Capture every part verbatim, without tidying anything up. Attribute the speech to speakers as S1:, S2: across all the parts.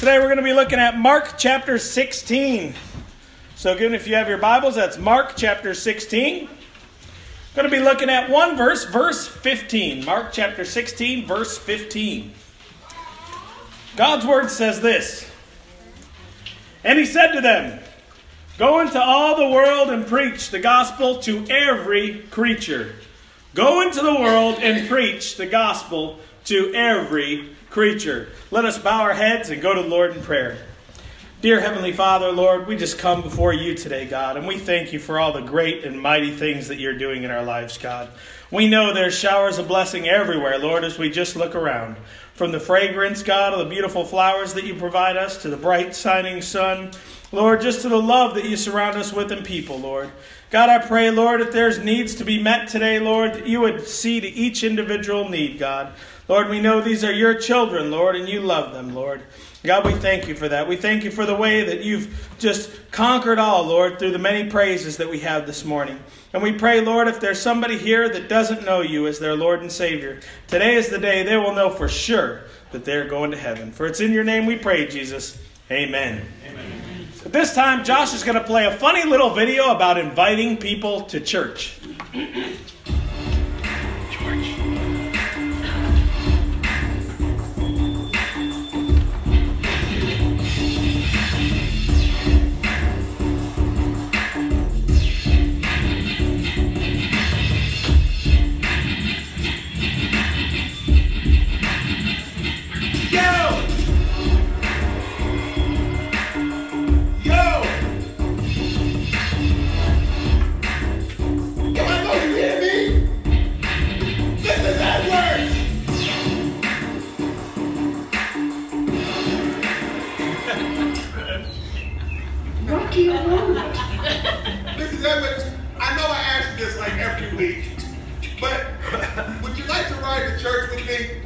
S1: Today we're going to be looking at Mark chapter sixteen. So again, if you have your Bibles, that's Mark chapter sixteen. Going to be looking at one verse, verse fifteen. Mark chapter sixteen, verse fifteen. God's word says this. And he said to them, "Go into all the world and preach the gospel to every creature." Go into the world and preach the gospel to every creature. Let us bow our heads and go to the Lord in prayer. Dear Heavenly Father, Lord, we just come before you today, God, and we thank you for all the great and mighty things that you're doing in our lives, God. We know there's showers of blessing everywhere, Lord, as we just look around. From the fragrance, God, of the beautiful flowers that you provide us, to the bright shining sun, Lord, just to the love that you surround us with in people, Lord. God, I pray, Lord, if there's needs to be met today, Lord, that you would see to each individual need, God. Lord, we know these are your children, Lord, and you love them, Lord. God, we thank you for that. We thank you for the way that you've just conquered all, Lord, through the many praises that we have this morning. And we pray, Lord, if there's somebody here that doesn't know you as their Lord and Savior, today is the day they will know for sure that they're going to heaven. For it's in your name we pray, Jesus. Amen. Amen. At this time, Josh is going to play a funny little video about inviting people to church. George.
S2: Missus Edwards, I know I ask you this like every week, but would you like to ride to church with me?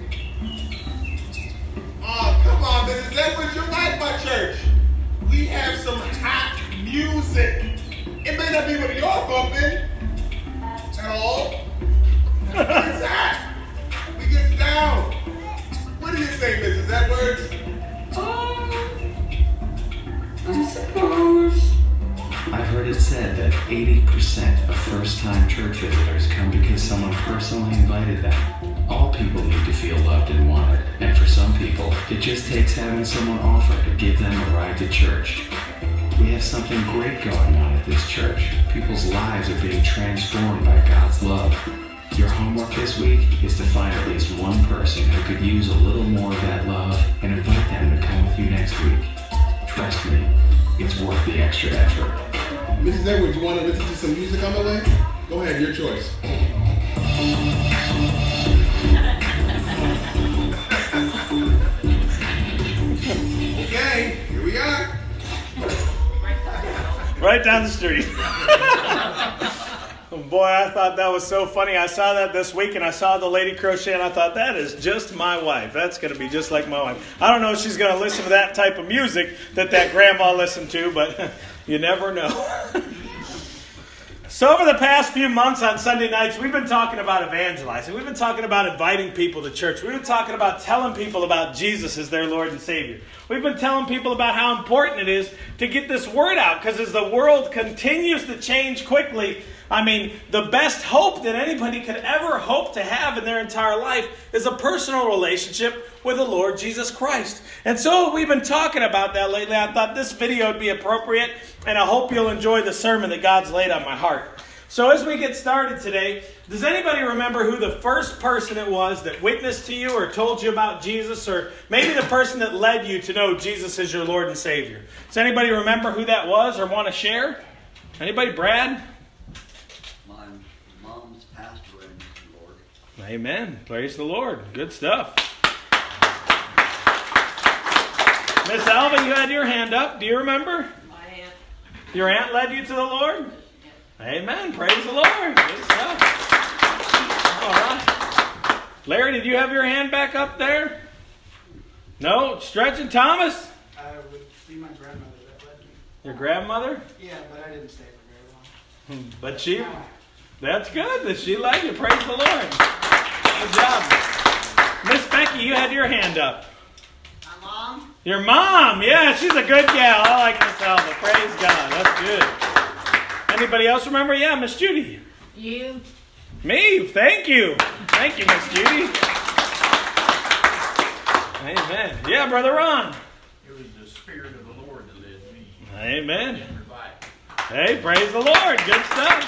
S2: Oh, come on, Missus Edwards, you're right by church. We have some hot music. It may not be what you're bumping at all. It's hot. We get down. What do you say, Missus Edwards?
S3: Um, I suppose.
S4: I've heard it said that eighty percent of first-time church visitors come because someone personally invited them. All people need to feel loved and wanted, and for some people, it just takes having someone offer to give them a ride to church. We have something great going on at this church. People's lives are being transformed by God's love. Your homework this week is to find at least one person who could use a little more of that love and invite them to come with you next week. Trust me, it's worth the extra effort.
S2: Missus Edwards, you want to listen to some music on the way? Go ahead, your choice. Okay, here we are.
S1: Right down the street. Boy, I thought that was so funny. I saw that this week, and I saw the lady crochet, and I thought, that is just my wife. That's going to be just like my wife. I don't know if she's going to listen to that type of music that that grandma listened to, but you never know. So over the past few months on Sunday nights, we've been talking about evangelizing. We've been talking about inviting people to church. We've been talking about telling people about Jesus as their Lord and Savior. We've been telling people about how important it is to get this word out, because as the world continues to change quickly, I mean, the best hope that anybody could ever hope to have in their entire life is a personal relationship with the Lord Jesus Christ. And so we've been talking about that lately. I thought this video would be appropriate, and I hope you'll enjoy the sermon that God's laid on my heart. So as we get started today, does anybody remember who the first person it was that witnessed to you or told you about Jesus, or maybe the person that led you to know Jesus as your Lord and Savior? Does anybody remember who that was or want to share? Anybody? Brad?
S5: My mom's pastor in the Lord.
S1: Amen. Praise the Lord. Good stuff. Miss Alva, you had your hand up. Do you remember?
S3: My aunt.
S1: Your aunt led you to the Lord? Amen. Praise the Lord. Good stuff. All right. Larry, did you have your hand back up there? No? Stretch and Thomas?
S6: I would be my grandmother that led me.
S1: Your grandmother?
S6: Yeah, but I didn't stay for very long.
S1: But she, that's good that she led you. Praise the Lord. Good job. Miss Becky, you had your hand up.
S3: My mom.
S1: Your mom. Yeah, she's a good gal. I like Miss Alva. Praise God. That's good. Anybody else remember? Yeah, Miss Judy.
S3: You.
S1: Me. Thank you. Thank you, Miss Judy. Amen. Yeah, Brother Ron.
S7: It was the Spirit of the Lord that led me.
S1: Amen.
S7: Everybody.
S1: Hey, praise the Lord. Good stuff.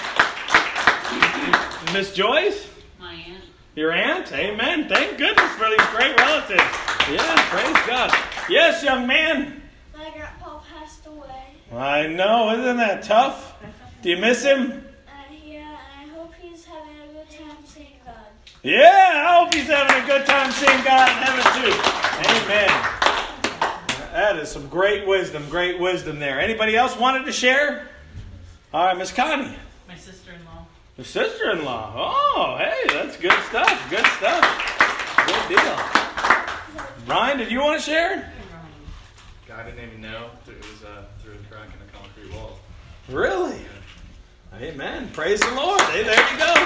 S1: Miss Joyce?
S3: My aunt.
S1: Your aunt? Amen. Thank goodness for these great relatives. Yeah, praise God. Yes, young man.
S8: My grandpa passed away.
S1: I know. Isn't that tough? Do you miss him?
S8: Uh, yeah, and I hope he's having a good time seeing God.
S1: Yeah, I hope he's having a good time seeing God in heaven too. Amen. That is some great wisdom, great wisdom there. Anybody else wanted to share? All right, Miss Connie.
S3: My sister-in-law.
S1: Your sister-in-law. Oh, hey, that's good stuff. Good stuff. Good deal. Brian, did you want to share?
S9: God didn't even know it was uh, through a crack in the concrete wall.
S1: Really? Amen. Praise the Lord. Hey, there you go.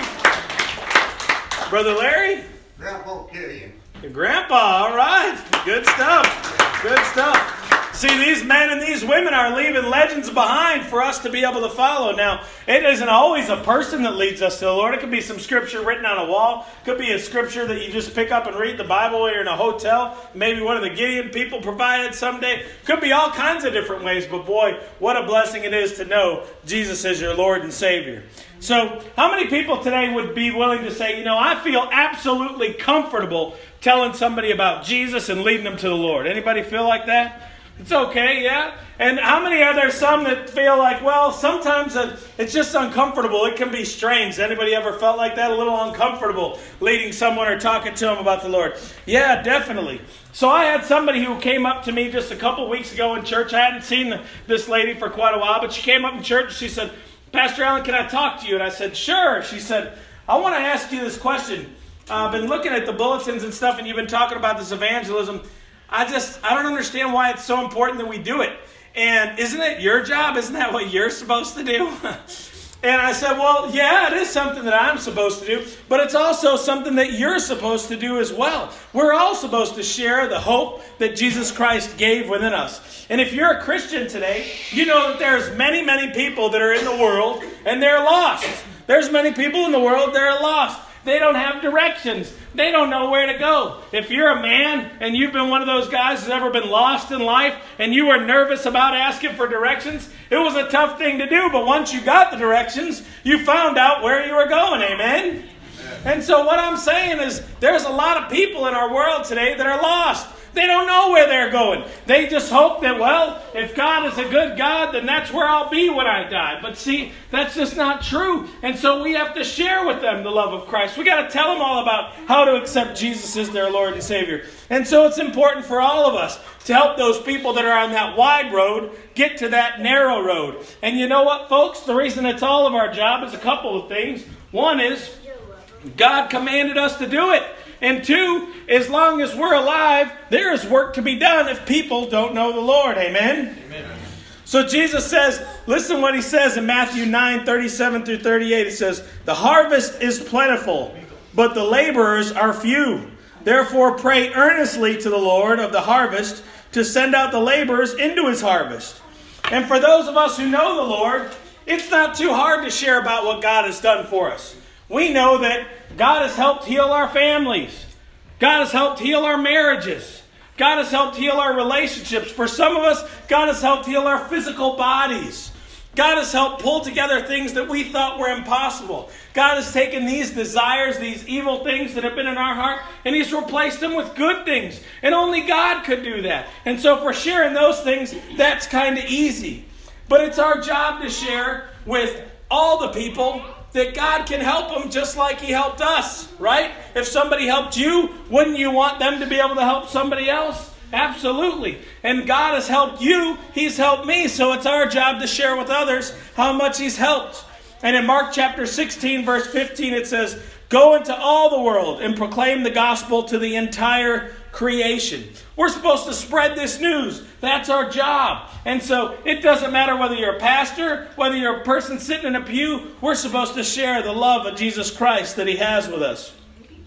S1: Brother Larry?
S2: Grandpa Gideon.
S1: Your grandpa. All right. Good stuff. Good stuff. See, these men and these women are leaving legends behind for us to be able to follow. Now, it isn't always a person that leads us to the Lord. It could be some scripture written on a wall. It could be a scripture that you just pick up and read the Bible while you're in a hotel. Maybe one of the Gideon people provided someday. Could be all kinds of different ways. But boy, what a blessing it is to know Jesus is your Lord and Savior. So, how many people today would be willing to say, you know, I feel absolutely comfortable telling somebody about Jesus and leading them to the Lord? Anybody feel like that? It's okay, yeah? And how many are there some that feel like, well, sometimes it's just uncomfortable. It can be strange. Anybody ever felt like that? A little uncomfortable leading someone or talking to them about the Lord? Yeah, definitely. So I had somebody who came up to me just a couple weeks ago in church. I hadn't seen this lady for quite a while, but she came up in church and she said, Pastor Allen, can I talk to you? And I said, sure. She said, I want to ask you this question. Uh, I've been looking at the bulletins and stuff, and you've been talking about this evangelism. I just, I don't understand why it's so important that we do it. And isn't it your job? Isn't that what you're supposed to do? And I said, well, yeah, it is something that I'm supposed to do, but it's also something that you're supposed to do as well. We're all supposed to share the hope that Jesus Christ gave within us. And if you're a Christian today, you know that there's many, many people that are in the world and they're lost. There's many people in the world that are lost. They don't have directions. They don't know where to go. If you're a man and you've been one of those guys who's ever been lost in life and you were nervous about asking for directions, it was a tough thing to do. But once you got the directions, you found out where you were going. Amen? Amen. And so what I'm saying is there's a lot of people in our world today that are lost. They don't know where they're going. They just hope that, well, if God is a good God, then that's where I'll be when I die. But see, that's just not true. And so we have to share with them the love of Christ. We got to tell them all about how to accept Jesus as their Lord and Savior. And so it's important for all of us to help those people that are on that wide road get to that narrow road. And you know what, folks? The reason it's all of our job is a couple of things. One is God commanded us to do it. And two, as long as we're alive, there is work to be done if people don't know the Lord. Amen? Amen. So Jesus says, listen what he says in Matthew nine, thirty-seven through thirty-eight. He says, the harvest is plentiful, but the laborers are few. Therefore pray earnestly to the Lord of the harvest to send out the laborers into his harvest. And for those of us who know the Lord, it's not too hard to share about what God has done for us. We know that God has helped heal our families. God has helped heal our marriages. God has helped heal our relationships. For some of us, God has helped heal our physical bodies. God has helped pull together things that we thought were impossible. God has taken these desires, these evil things that have been in our heart, and he's replaced them with good things. And only God could do that. And so for sharing those things, that's kind of easy. But it's our job to share with all the people that God can help them just like he helped us, right? If somebody helped you, wouldn't you want them to be able to help somebody else? Absolutely. And God has helped you. He's helped me. So it's our job to share with others how much he's helped. And in Mark chapter sixteen, verse fifteen, it says, go into all the world and proclaim the gospel to the entire creation. We're supposed to spread this news. That's our job. And so it doesn't matter whether you're a pastor, whether you're a person sitting in a pew, we're supposed to share the love of Jesus Christ that he has with us.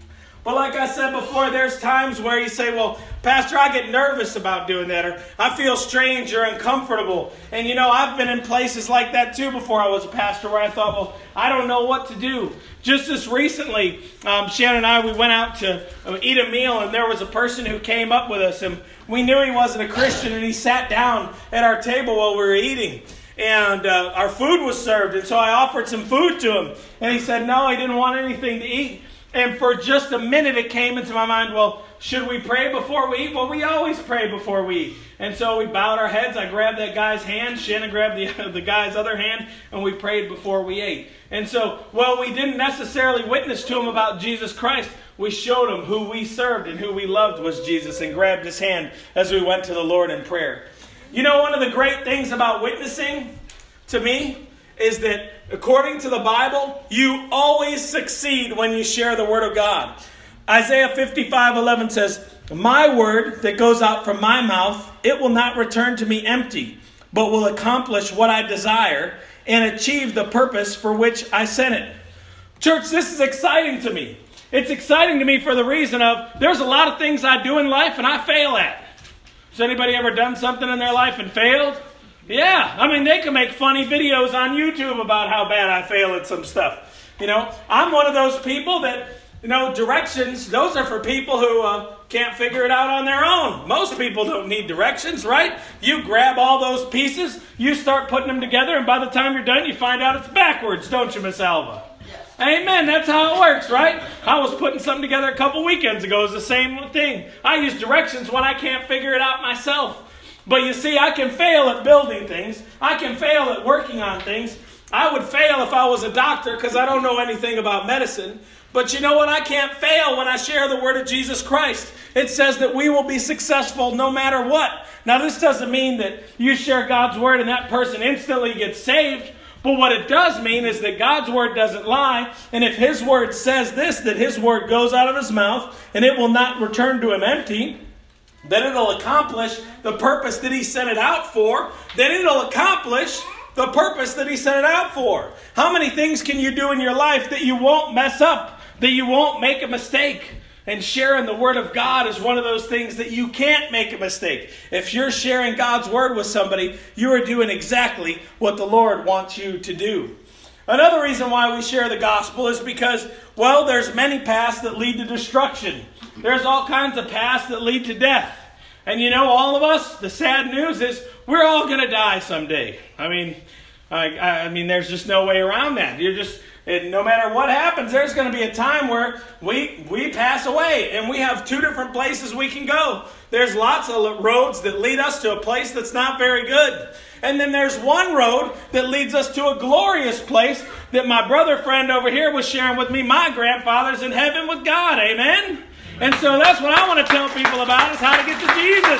S1: But like I said before, there's times where you say, well, Pastor, I get nervous about doing that, or I feel strange or uncomfortable. And you know, I've been in places like that too before I was a pastor, where I thought, well, I don't know what to do. Just this recently, um, Shannon and I, we went out to eat a meal, and there was a person who came up with us, and we knew he wasn't a Christian, and he sat down at our table while we were eating. And uh, our food was served, and so I offered some food to him. And he said no, he didn't want anything to eat. And for just a minute it came into my mind, well, should we pray before we eat? Well, we always pray before we eat. And so we bowed our heads. I grabbed that guy's hand. Shannon grabbed the, the guy's other hand. And we prayed before we ate. And so, well, we didn't necessarily witness to him about Jesus Christ. We showed him who we served and who we loved was Jesus, and grabbed his hand as we went to the Lord in prayer. You know, one of the great things about witnessing to me is that according to the Bible, you always succeed when you share the Word of God. Isaiah fifty-five eleven says, "My word that goes out from my mouth, it will not return to me empty, but will accomplish what I desire and achieve the purpose for which I sent it." Church, this is exciting to me. It's exciting to me for the reason of there's a lot of things I do in life and I fail at. Has anybody ever done something in their life and failed? Yeah, I mean, they can make funny videos on YouTube about how bad I fail at some stuff. You know, I'm one of those people that, you know, directions, those are for people who uh, can't figure it out on their own. Most people don't need directions, right? You grab all those pieces, you start putting them together, and by the time you're done, you find out it's backwards, don't you, Miss Alva? Yes. Amen, that's how it works, right? I was putting something together a couple weekends ago. It's the same thing. I use directions when I can't figure it out myself. But you see, I can fail at building things. I can fail at working on things. I would fail if I was a doctor because I don't know anything about medicine. But you know what? I can't fail when I share the word of Jesus Christ. It says that we will be successful no matter what. Now, this doesn't mean that you share God's word and that person instantly gets saved. But what it does mean is that God's word doesn't lie. And if his word says this, that his word goes out of his mouth and it will not return to him empty, then it'll accomplish the purpose that he sent it out for. Then it'll accomplish the purpose that he sent it out for. How many things can you do in your life that you won't mess up, that you won't make a mistake? And sharing the word of God is one of those things that you can't make a mistake. If you're sharing God's word with somebody, you are doing exactly what the Lord wants you to do. Another reason why we share the gospel is because, well, there's many paths that lead to destruction. There's all kinds of paths that lead to death. And you know, all of us, the sad news is we're all going to die someday. I mean, I, I mean, there's just no way around that. You're just, it, no matter what happens, there's going to be a time where we we pass away, and we have two different places we can go. There's lots of roads that lead us to a place that's not very good. And then there's one road that leads us to a glorious place that my brother friend over here was sharing with me. My grandfather's in heaven with God. Amen? And so that's what I want to tell people about, is how to get to Jesus.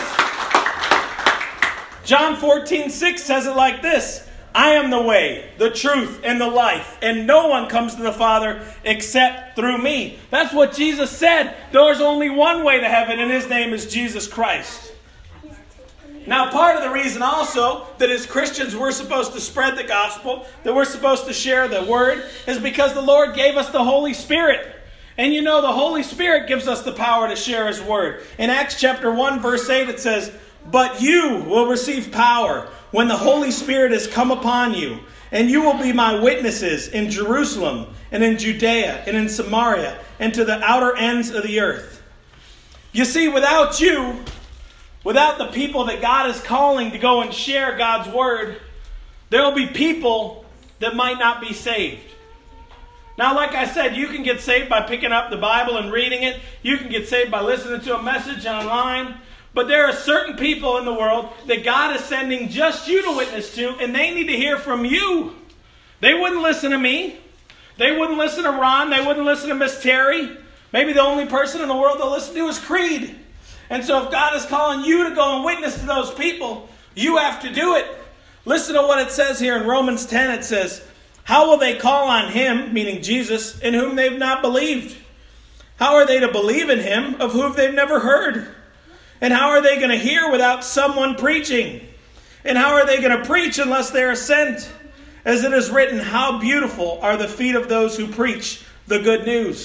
S1: John fourteen six says it like this: "I am the way, the truth, and the life, and no one comes to the Father except through me." That's what Jesus said. There's only one way to heaven, and his name is Jesus Christ. Now, part of the reason also that as Christians we're supposed to spread the gospel, that we're supposed to share the word, is because the Lord gave us the Holy Spirit. And you know, the Holy Spirit gives us the power to share his word. In Acts chapter one, verse eight, it says, "But you will receive power when the Holy Spirit has come upon you, and you will be my witnesses in Jerusalem and in Judea and in Samaria and to the outer ends of the earth." You see, without you, without the people that God is calling to go and share God's word, there will be people that might not be saved. Now, like I said, you can get saved by picking up the Bible and reading it. You can get saved by listening to a message online. But there are certain people in the world that God is sending just you to witness to, and they need to hear from you. They wouldn't listen to me. They wouldn't listen to Ron. They wouldn't listen to Miss Terry. Maybe the only person in the world they'll listen to is Creed. And so if God is calling you to go and witness to those people, you have to do it. Listen to what it says here in Romans ten. It says, "How will they call on him," meaning Jesus, "in whom they've not believed? How are they to believe in him of whom they've never heard? And how are they going to hear without someone preaching? And how are they going to preach unless they are sent? As it is written, how beautiful are the feet of those who preach the good news."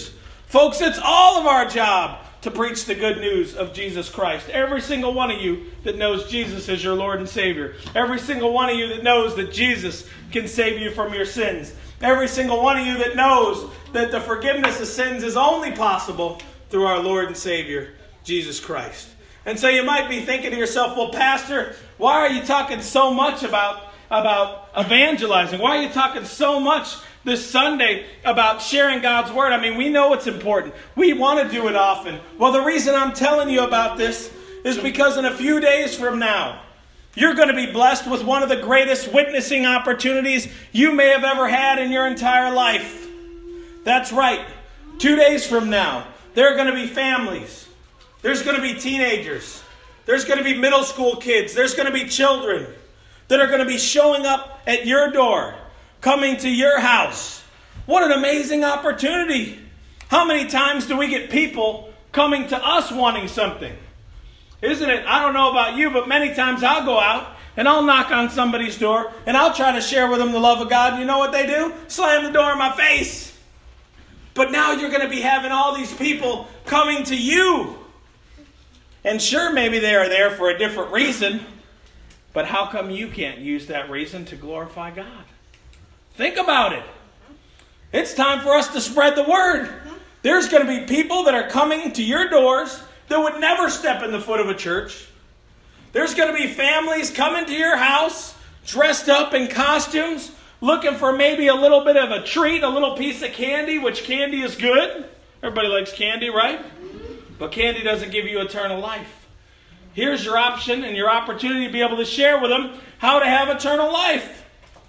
S1: Folks, it's all of our job to preach the good news of Jesus Christ. Every single one of you that knows Jesus is your Lord and Savior. Every single one of you that knows that Jesus can save you from your sins. Every single one of you that knows that the forgiveness of sins is only possible through our Lord and Savior, Jesus Christ. And so you might be thinking to yourself, well, Pastor, why are you talking so much about, about evangelizing? Why are you talking so much this Sunday about sharing God's Word? I mean, we know it's important. We want to do it often. Well, the reason I'm telling you about this is because in a few days from now, you're going to be blessed with one of the greatest witnessing opportunities you may have ever had in your entire life. That's right. Two days from now, there are going to be families. There's going to be teenagers. There's going to be middle school kids. There's going to be children that are going to be showing up at your door, coming to your house. What an amazing opportunity. How many times do we get people coming to us wanting something? Isn't it? I don't know about you, but many times I'll go out and I'll knock on somebody's door and I'll try to share with them the love of God. And you know what they do? Slam the door in my face. But now you're going to be having all these people coming to you. And sure, maybe they are there for a different reason. But how come you can't use that reason to glorify God? Think about it. It's time for us to spread the word. There's going to be people that are coming to your doors that would never step in the foot of a church. There's going to be families coming to your house dressed up in costumes, looking for maybe a little bit of a treat, a little piece of candy, which candy is good. Everybody likes candy, right? But candy doesn't give you eternal life. Here's your option and your opportunity to be able to share with them how to have eternal life.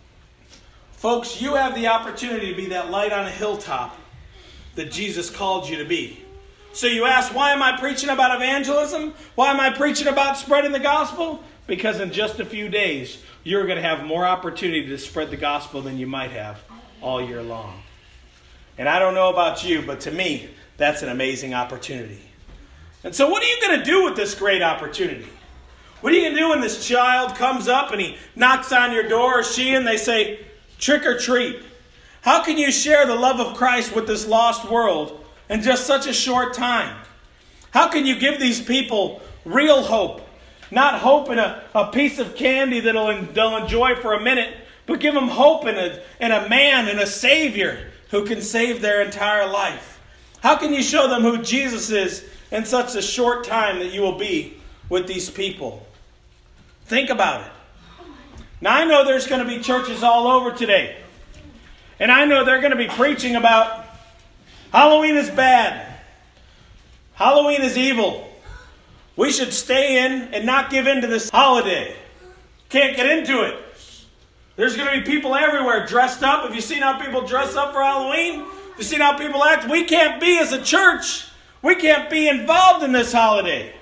S1: Folks, you have the opportunity to be that light on a hilltop that Jesus called you to be. So you ask, why am I preaching about evangelism? Why am I preaching about spreading the gospel? Because in just a few days, you're going to have more opportunity to spread the gospel than you might have all year long. And I don't know about you, but to me, that's an amazing opportunity. And so what are you going to do with this great opportunity? What are you going to do when this child comes up and he knocks on your door, or she, and they say, trick or treat? How can you share the love of Christ with this lost world in just such a short time? How can you give these people real hope? Not hope in a, a piece of candy that they'll enjoy for a minute, but give them hope in a, in a man and a Savior who can save their entire life. How can you show them who Jesus is in such a short time that you will be with these people? Think about it. Now, I know there's going to be churches all over today. And I know they're going to be preaching about Halloween is bad. Halloween is evil. We should stay in and not give in to this holiday. Can't get into it. There's going to be people everywhere dressed up. Have you seen how people dress up for Halloween? Have you seen how people act? We can't be, as a church, we can't be involved in this holiday.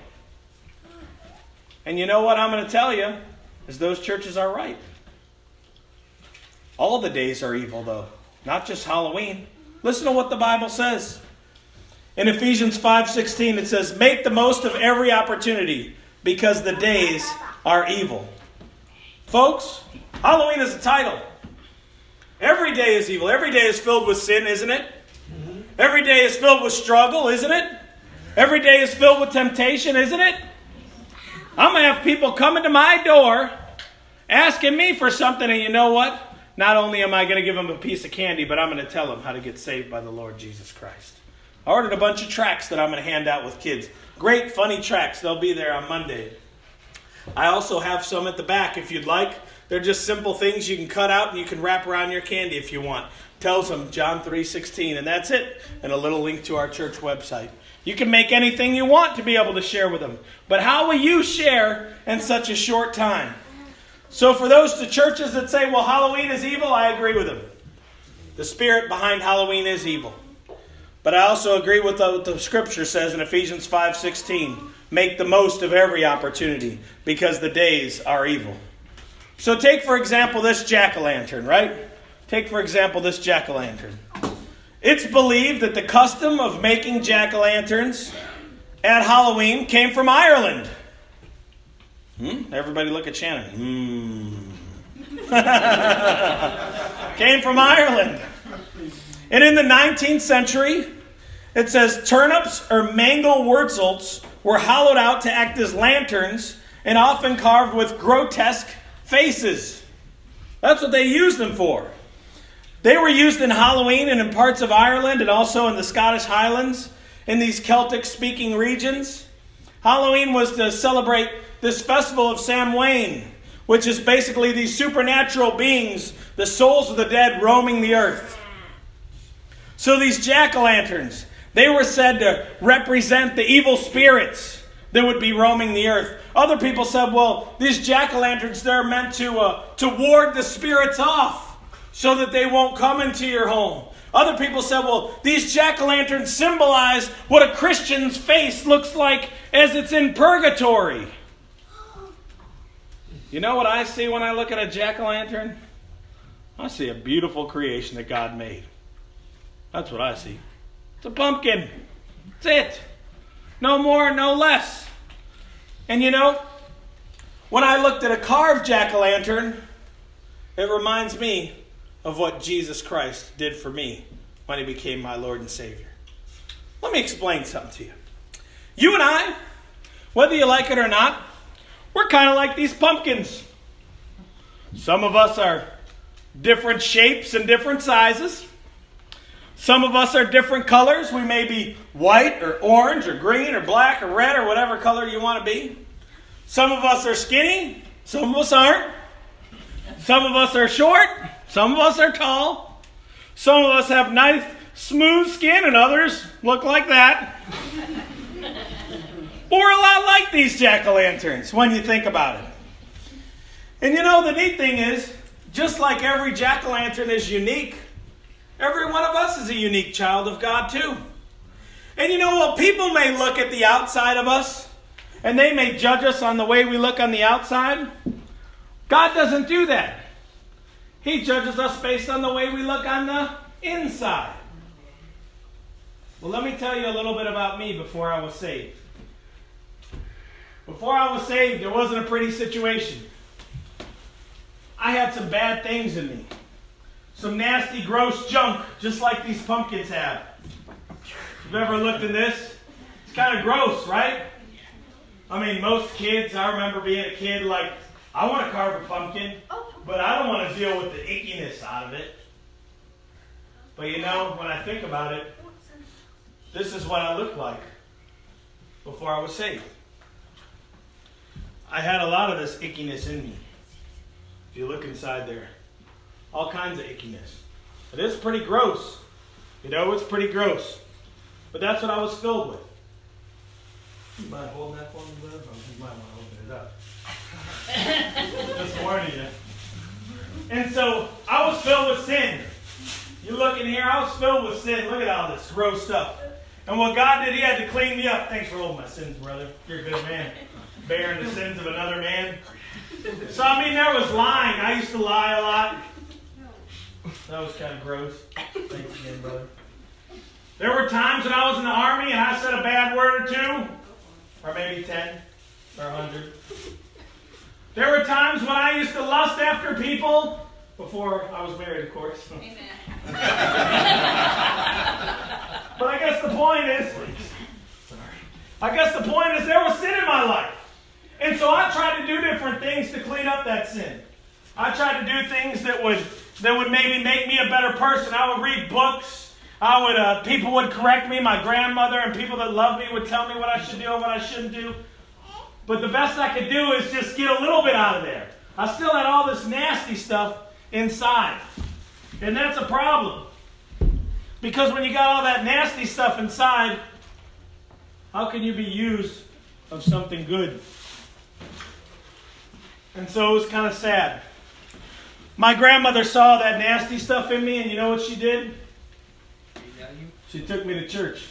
S1: And you know what I'm going to tell you? Is those churches are right. All the days are evil, though. Not just Halloween. Listen to what the Bible says. In Ephesians five sixteen, it says, make the most of every opportunity, because the days are evil. Folks, Halloween is a title. Every day is evil. Every day is filled with sin, isn't it? Mm-hmm. Every day is filled with struggle, isn't it? Every day is filled with temptation, isn't it? I'm going to have people coming to my door asking me for something, and you know what? Not only am I going to give them a piece of candy, but I'm going to tell them how to get saved by the Lord Jesus Christ. I ordered a bunch of tracts that I'm going to hand out with kids. Great, funny tracts. They'll be there on Monday. I also have some at the back if you'd like. They're just simple things you can cut out and you can wrap around your candy if you want. Tells them John three sixteen, and that's it. And a little link to our church website. You can make anything you want to be able to share with them. But how will you share in such a short time? So for those to churches that say, well, Halloween is evil, I agree with them. The spirit behind Halloween is evil. But I also agree with what the scripture says in Ephesians five sixteen. Make the most of every opportunity, because the days are evil. So take, for example, this jack-o'-lantern, right? Take, for example, this jack-o'-lantern. It's believed that the custom of making jack-o'-lanterns at Halloween came from Ireland. Hmm? Everybody look at Shannon. Hmm. Came from Ireland. And in the nineteenth century, It says, turnips or mangel wurzels were hollowed out to act as lanterns and often carved with grotesque faces. That's what they used them for. They were used in Halloween and in parts of Ireland and also in the Scottish Highlands, in these Celtic-speaking regions. Halloween was to celebrate this festival of Samhain, which is basically these supernatural beings, the souls of the dead roaming the earth. So these jack-o'-lanterns, they were said to represent the evil spirits that would be roaming the earth. Other people said, well, these jack-o'-lanterns, they're meant to, uh, to ward the spirits off so that they won't come into your home. Other people said, well, these jack-o'-lanterns symbolize what a Christian's face looks like as it's in purgatory. You know what I see when I look at a jack-o'-lantern? I see a beautiful creation that God made. That's what I see. It's a pumpkin. That's it. No more, no less. And you know, when I looked at a carved jack-o'-lantern, it reminds me of what Jesus Christ did for me when he became my Lord and Savior. Let me explain something to you. You and I, whether you like it or not, we're kind of like these pumpkins. Some of us are different shapes and different sizes. Some of us are different colors. We may be white or orange or green or black or red or whatever color you want to be. Some of us are skinny. Some of us aren't. Some of us are short. Some of us are tall. Some of us have nice, smooth skin, and others look like that. But we're a lot like these jack-o'-lanterns when you think about it. And you know, the neat thing is, just like every jack-o'-lantern is unique, every one of us is a unique child of God too. And you know what? People may look at the outside of us, and they may judge us on the way we look on the outside. God doesn't do that. He judges us based on the way we look on the inside. Well, let me tell you a little bit about me before I was saved. Before I was saved, it wasn't a pretty situation. I had some bad things in me. Some nasty, gross junk, just like these pumpkins have. If you've ever looked at this, it's kind of gross, right? I mean, most kids, I remember being a kid, like, I want to carve a pumpkin, but I don't want to deal with the ickiness out of it. But you know, when I think about it, this is what I looked like before I was saved. I had a lot of this ickiness in me. If you look inside there, all kinds of ickiness. It is pretty gross. You know, it's pretty gross. But that's what I was filled with. You mind holding that for me, Liv? Oh, you might want to open it up. Just warning you. And so, I was filled with sin. You look in here, I was filled with sin. Look at all this gross stuff. And what God did, he had to clean me up. Thanks for holding my sins, brother. You're a good man. Bearing the sins of another man. So, I mean, there was lying. I used to lie a lot. That was kind of gross. Thanks again, brother. There were times when I was in the army and I said a bad word or two. Or maybe ten. Or a hundred. There were times when I used to lust after people. Before I was married, of course.
S10: Amen.
S1: But I guess the point is, sorry. I guess the point is there was sin in my life. And so I tried to do different things to clean up that sin. I tried to do things that would that would maybe make me a better person. I would read books. I would uh, people would correct me. My grandmother and people that loved me would tell me what I should do and what I shouldn't do. But the best I could do is just get a little bit out of there. I still had all this nasty stuff inside. And that's a problem. Because when you got all that nasty stuff inside, how can you be used of something good? And so it was kind of sad. My grandmother saw that nasty stuff in me, and you know what she did? She took me to church.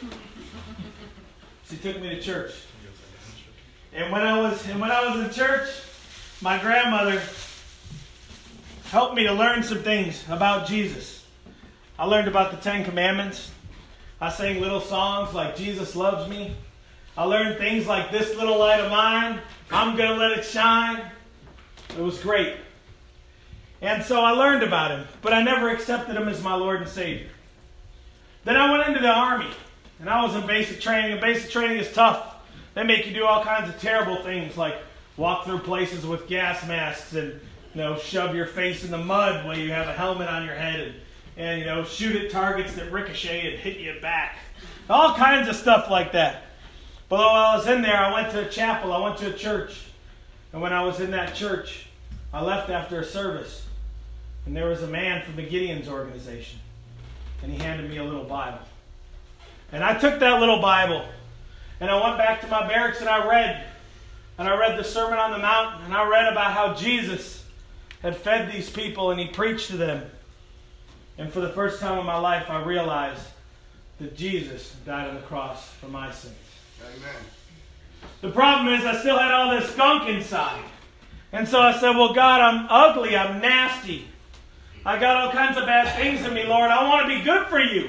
S1: She took me to church. And when I was and when I was in church, my grandmother helped me to learn some things about Jesus. I learned about the Ten Commandments. I sang little songs like Jesus Loves Me. I learned things like this little light of mine, I'm going to let it shine. It was great. And so I learned about him, but I never accepted him as my Lord and Savior. Then I went into the army. And I was in basic training, and basic training is tough. They make you do all kinds of terrible things, like walk through places with gas masks and, you know, shove your face in the mud while you have a helmet on your head and, and you know, shoot at targets that ricochet and hit you back. All kinds of stuff like that. But while I was in there, I went to a chapel. I went to a church. And when I was in that church, I left after a service. And there was a man from the Gideon's organization. And he handed me a little Bible. And I took that little Bible. And I went back to my barracks and I read. And I read the Sermon on the Mount. And I read about how Jesus had fed these people and he preached to them. And for the first time in my life, I realized that Jesus died on the cross for my sins.
S2: Amen.
S1: The problem is I still had all this gunk inside. And so I said, well, God, I'm ugly. I'm nasty. I got all kinds of bad things in me, Lord. I want to be good for you.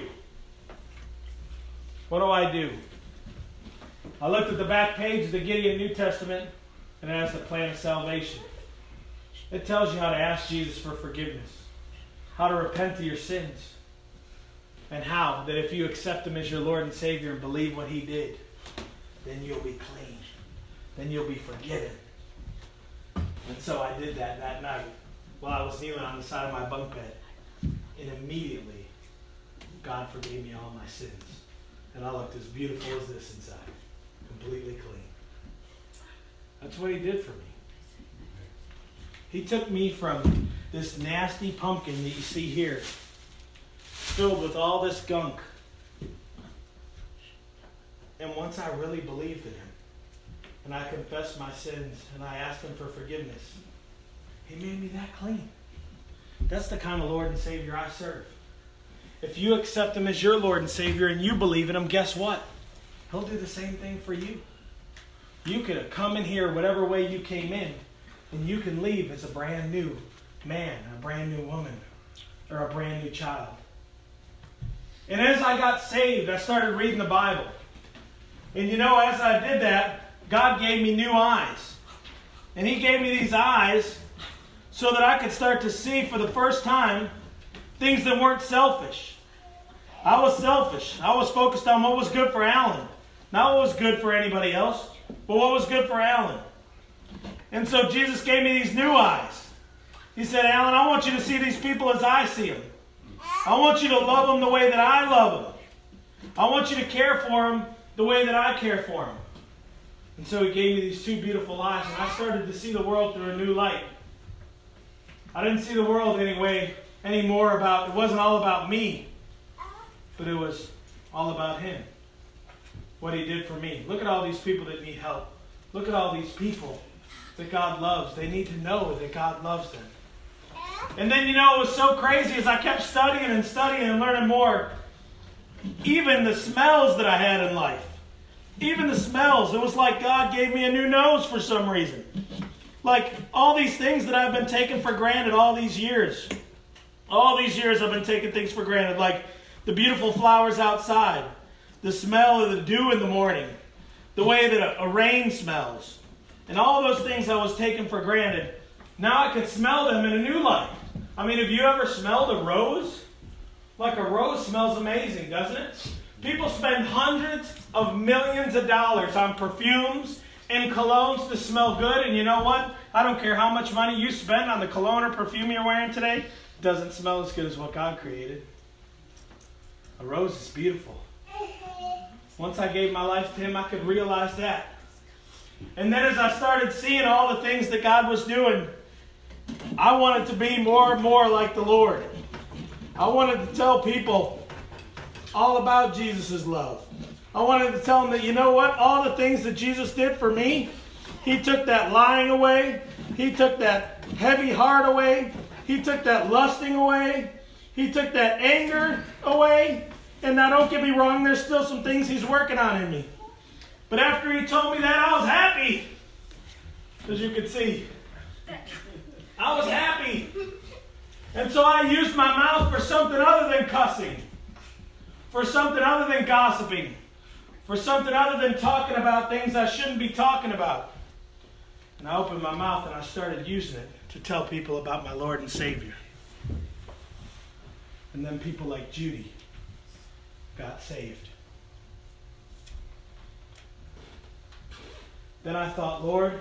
S1: What do I do? I looked at the back page of the Gideon New Testament, and it has the plan of salvation. It tells you how to ask Jesus for forgiveness, how to repent of your sins, and how that if you accept Him as your Lord and Savior and believe what He did, then you'll be clean. Then you'll be forgiven. And so I did that that night while I was kneeling on the side of my bunk bed. And immediately, God forgave me all my sins. And I looked as beautiful as this inside. Completely clean. That's what He did for me. He took me from this nasty pumpkin that you see here, filled with all this gunk. And once I really believed in Him, and I confessed my sins, and I asked Him for forgiveness, He made me that clean. That's the kind of Lord and Savior I serve. If you accept Him as your Lord and Savior and you believe in Him, guess what? He'll do the same thing for you. You could come in here whatever way you came in, and you can leave as a brand new man, a brand new woman, or a brand new child. And as I got saved, I started reading the Bible. And you know, as I did that, God gave me new eyes. And He gave me these eyes so that I could start to see for the first time things that weren't selfish. I was selfish. I was focused on what was good for Alan. Not what was good for anybody else, but what was good for Alan. And so Jesus gave me these new eyes. He said, Alan, I want you to see these people as I see them. I want you to love them the way that I love them. I want you to care for them the way that I care for them. And so He gave me these two beautiful eyes, and I started to see the world through a new light. I didn't see the world anyway anymore about, it wasn't all about me, but it was all about Him. What He did for me. Look at all these people that need help. Look at all these people that God loves. They need to know that God loves them. And then, you know, it was so crazy as I kept studying and studying and learning more. Even the smells that I had in life. Even the smells. It was like God gave me a new nose for some reason. Like all these things that I've been taking for granted all these years. All these years I've been taking things for granted. Like the beautiful flowers outside. The smell of the dew in the morning. The way that a, a rain smells. And all those things I was taking for granted. Now I can smell them in a new light. I mean, have you ever smelled a rose? Like a rose smells amazing, doesn't it? People spend hundreds of millions of dollars on perfumes and colognes to smell good. And you know what? I don't care how much money you spend on the cologne or perfume you're wearing today. It doesn't smell as good as what God created. A rose is beautiful. Once I gave my life to Him, I could realize that. And then as I started seeing all the things that God was doing, I wanted to be more and more like the Lord. I wanted to tell people all about Jesus' love. I wanted to tell them that, you know what? All the things that Jesus did for me, He took that lying away. He took that heavy heart away. He took that lusting away. He took that anger away. And now don't get me wrong, there's still some things He's working on in me. But after He told me that, I was happy. As you can see, I was happy. And so I used my mouth for something other than cussing. For something other than gossiping. For something other than talking about things I shouldn't be talking about. And I opened my mouth and I started using it to tell people about my Lord and Savior. And then people like Judy got saved. then I thought, Lord,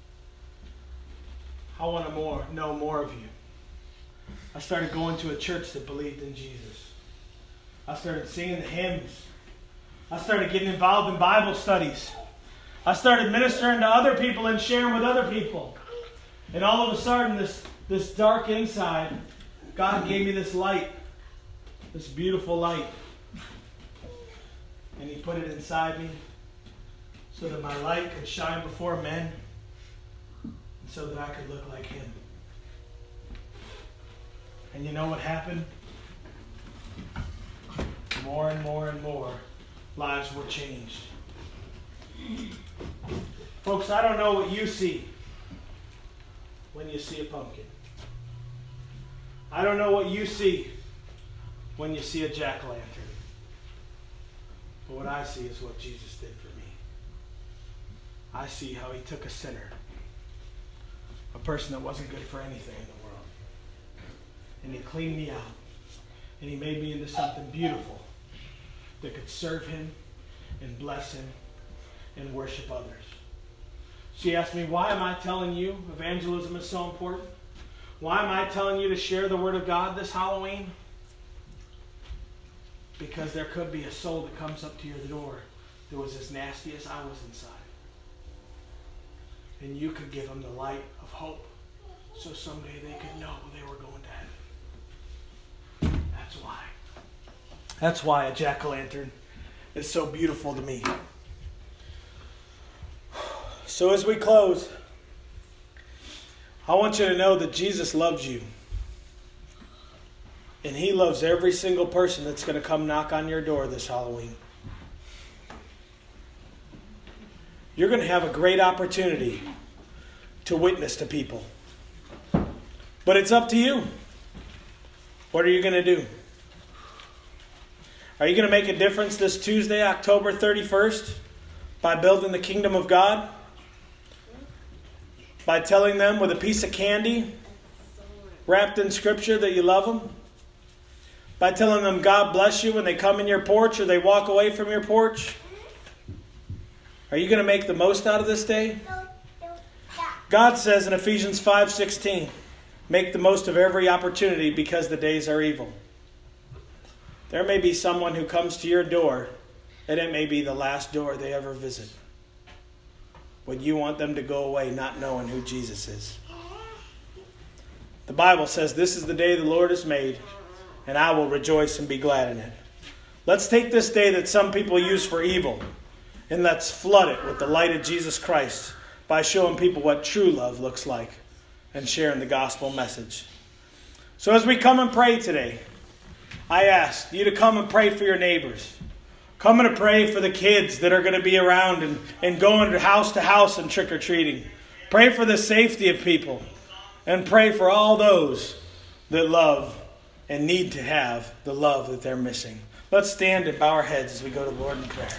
S1: I want to more, know more of you. I started going to a church that believed in Jesus. I started singing the hymns. I started getting involved in Bible studies. I started ministering to other people and sharing with other people. And all of a sudden, this, this dark inside, God gave me this light, this beautiful light. And He put it inside me so that my light could shine before men and so that I could look like Him. And you know what happened? More and more and more lives were changed. Folks, I don't know what you see when you see a pumpkin. I don't know what you see when you see a jack-o'-lantern. But what I see is what Jesus did for me. I see how He took a sinner, a person that wasn't good for anything in the world, and He cleaned me out, and He made me into something beautiful that could serve Him and bless Him and worship others. She asked me, why am I telling you evangelism is so important? Why am I telling you to share the Word of God this Halloween? Because there could be a soul that comes up to your door that was as nasty as I was inside. And you could give them the light of hope so someday they could know they were going to heaven. That's why. That's why a jack-o'-lantern is so beautiful to me. So as we close, I want you to know that Jesus loves you. And He loves every single person that's going to come knock on your door this Halloween. You're going to have a great opportunity to witness to people. But it's up to you. What are you going to do? Are you going to make a difference this Tuesday, October thirty-first, by building the kingdom of God? By telling them with a piece of candy wrapped in Scripture that you love them? By telling them God bless you when they come in your porch or they walk away from your porch? Are you going to make the most out of this day? God says in Ephesians five sixteen, make the most of every opportunity because the days are evil. There may be someone who comes to your door and it may be the last door they ever visit. Would you want them to go away not knowing who Jesus is? The Bible says this is the day the Lord has made, and I will rejoice and be glad in it. Let's take this day that some people use for evil, and let's flood it with the light of Jesus Christ by showing people what true love looks like and sharing the gospel message. So as we come and pray today, I ask you to come and pray for your neighbors. Come and pray for the kids that are going to be around and, and going house to house and trick-or-treating. Pray for the safety of people. And pray for all those that love and need to have the love that they're missing. Let's stand and bow our heads as we go to the Lord in prayer.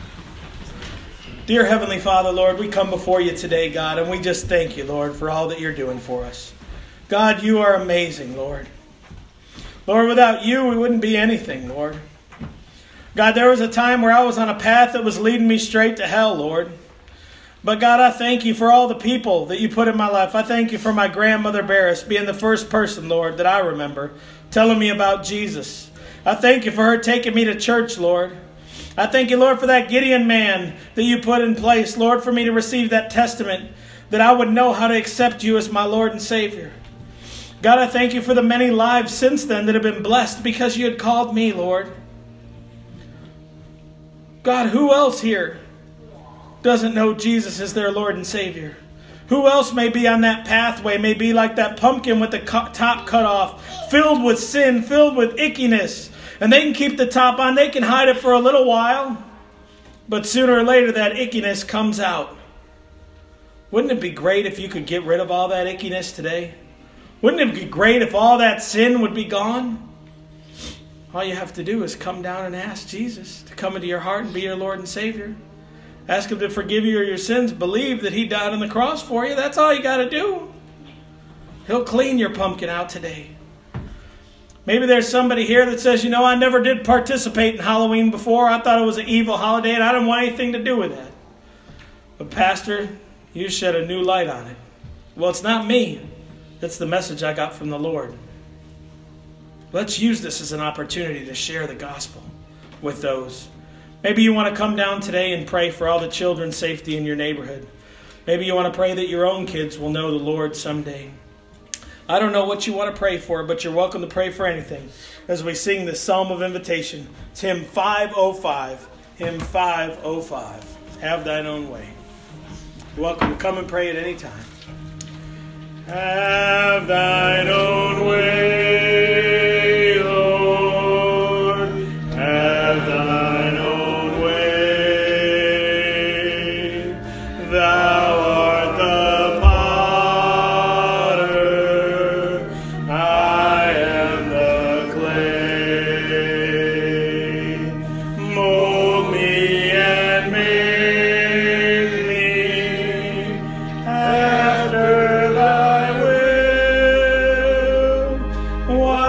S1: Dear Heavenly Father, Lord, we come before you today, God, and we just thank you, Lord, for all that you're doing for us. God, you are amazing, Lord. Lord, without you, we wouldn't be anything, Lord. God, there was a time where I was on a path that was leading me straight to hell, Lord. But God, I thank you for all the people that you put in my life. I thank you for my grandmother Barris being the first person, Lord, that I remember telling me about Jesus. I thank you for her taking me to church, Lord. I thank you, Lord, for that Gideon man that you put in place, Lord, for me to receive that testament, that I would know how to accept you as my Lord and Savior. God, I thank you for the many lives since then that have been blessed because you had called me, Lord. God, who else here doesn't know Jesus as their Lord and Savior? Who else may be on that pathway, may be like that pumpkin with the top cut off, filled with sin, filled with ickiness, and they can keep the top on, they can hide it for a little while, but sooner or later that ickiness comes out. Wouldn't it be great if you could get rid of all that ickiness today? Wouldn't it be great if all that sin would be gone? All you have to do is come down and ask Jesus to come into your heart and be your Lord and Savior. Ask Him to forgive you of your sins. Believe that He died on the cross for you. That's all you got to do. He'll clean your pumpkin out today. Maybe there's somebody here that says, you know, I never did participate in Halloween before. I thought it was an evil holiday and I didn't want anything to do with that. But Pastor, you shed a new light on it. Well, it's not me. It's the message I got from the Lord. Let's use this as an opportunity to share the gospel with those. Maybe you want to come down today and pray for all the children's safety in your neighborhood. Maybe you want to pray that your own kids will know the Lord someday. I don't know what you want to pray for, but you're welcome to pray for anything as we sing the Psalm of Invitation. It's hymn five oh five. Hymn five oh five. Have thine own way. You're welcome to come and pray at any time. Have thine own way, Lord. Have thine own way. Thou art the potter, I am the clay. Mold me and make me after thy will. What